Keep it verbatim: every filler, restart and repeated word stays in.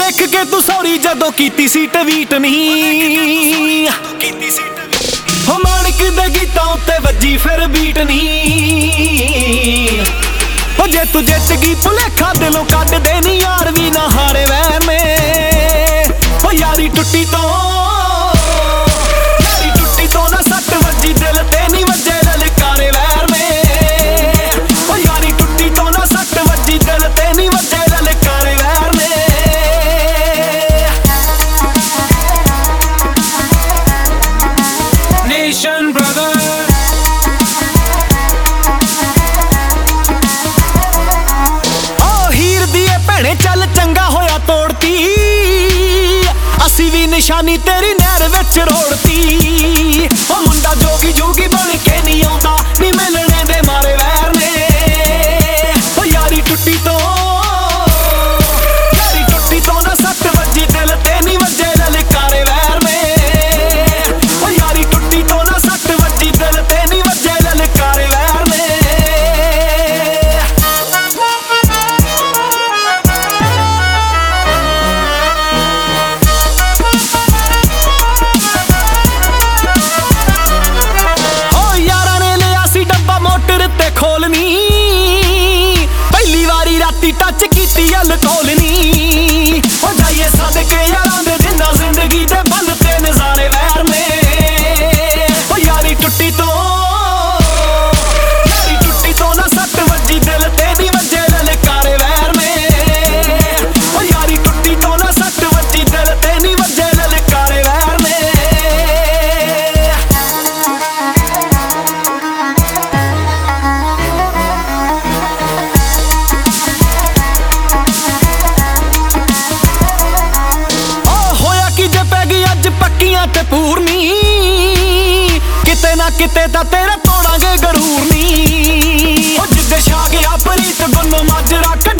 लिख के तू सॉरी जदों कीती सी ट्वीट नहीं हो माणक दे गीतां उत्ते वज्जी फिर बीट नहीं हो जे तू जित गई भुलेखा दिलों कढ दे नी यार भी ना हारे वैर में हो यारी टुट्टी तो यारी टुट्टी तो ना सट वज्जी दिल ते नी वज्जे ललकारे वैर में हो यारी टुट्टी तो ना सट वज्जी दिल ते नी वज्जे ललकारे वैर में Nation brother चल चंगा होया तोड़ती असी भी निशानी तेरी नहर विच रोड़ती ओ मुंडा जोगी जोगी बन के नहीं आउंदा नी मिलने दे मारे वैर ने ओ यारी टुट्टी तो यारी टुट्टी तो ना सट वज्जी दिल ते नहीं वज्जे ललकारे वैर में ओ यारी टुट्टी तो ना सट वज्जी दिल ते नहीं वज्जे ललकारे वैर में खोलनी पहली वारी राती टच कीती अल्कोहल नी हो जाइए सदके यारां दे जिन्ना जिंदगी दे बल ते नजारे वैर में हो यारी टुट्टी तो यारी टुट्टी तो ना सट वज्जी दिल ते नी वज्जे ललकारे वैर में हो यारी टुट्टी तो ना सट वज्जी दिल ते नी वज्जे ललकारे वैर में ते पूरनी किते ना किते ता तेरा तोड़ांगे गरूर नी ओ जिद्दे छा गया प्रीत गुन माजरा।